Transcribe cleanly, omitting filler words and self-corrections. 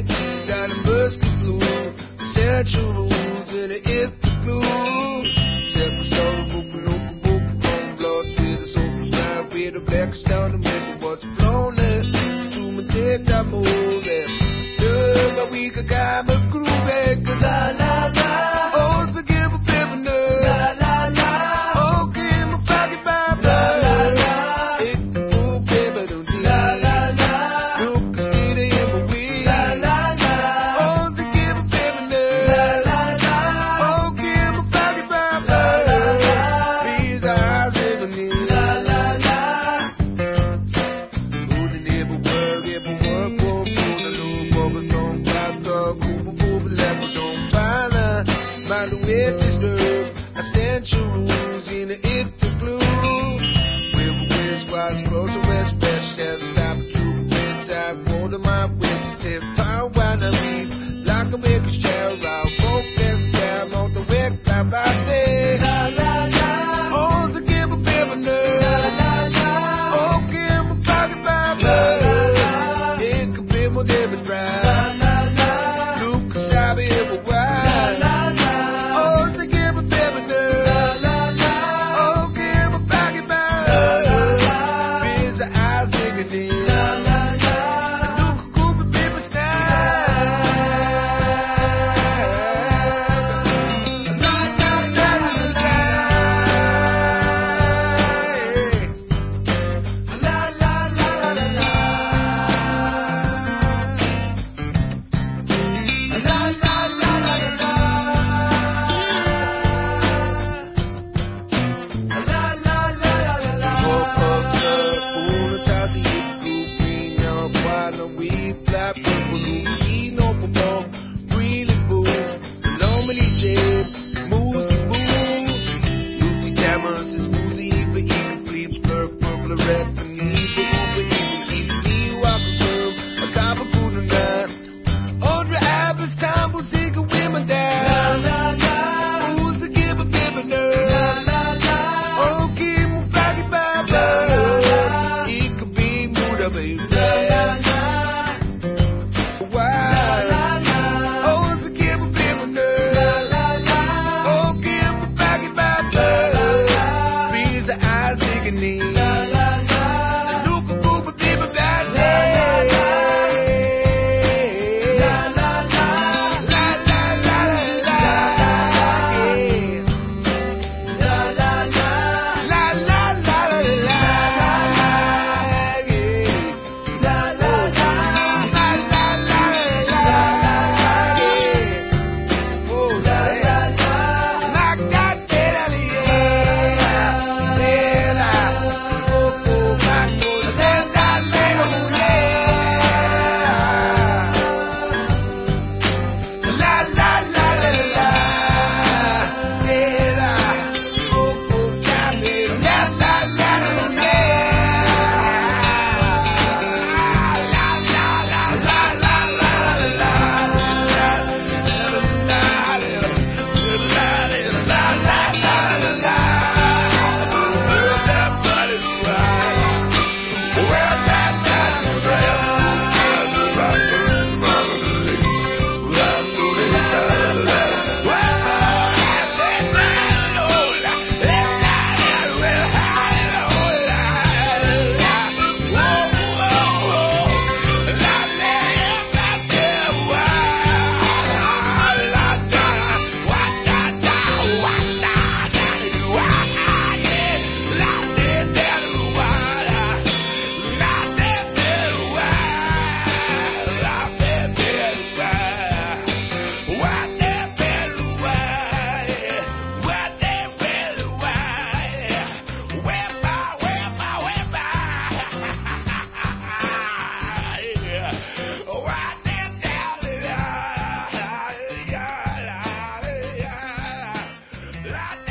Down the musky flu, essential rules in the glue. Separate story, book, bone blood, still the soul snap with the black stone, the middle was blown in. To my take that move, but we could come a crew back, la la la. Oh, so give a paper nut, la la la. Okay, my pocket by la la la. It's the pool paper, don't need la la la. Look, stay in my way, la la la. Oh, so give a paper nut, la la la. Okay, my pocket by la la la. These eyes in the knee, la la la. Who the neighbor work, if I work, don't pop dog, Cooper, level, don't find mind the way disturb. Essential rules in the glue. River wind squads, close arrest, best chef, stop a troop, wind time, hold of my wits, hip, power, wine, I reap, like a big share, I'll focus, cab, on the wick, fly by day. La la la. Oh, so give a bit of a nerve. La la la. Oh, give a pocket by blood. La la la. It could be more David Brown. La la la. Luke Sabi, it wild. La la la. Oh, so give a bit of a nerve. La la la. Oh, give a pocket by blood. La la la. Biz eyes nigga in. La la la. Luke Cooper, people style. La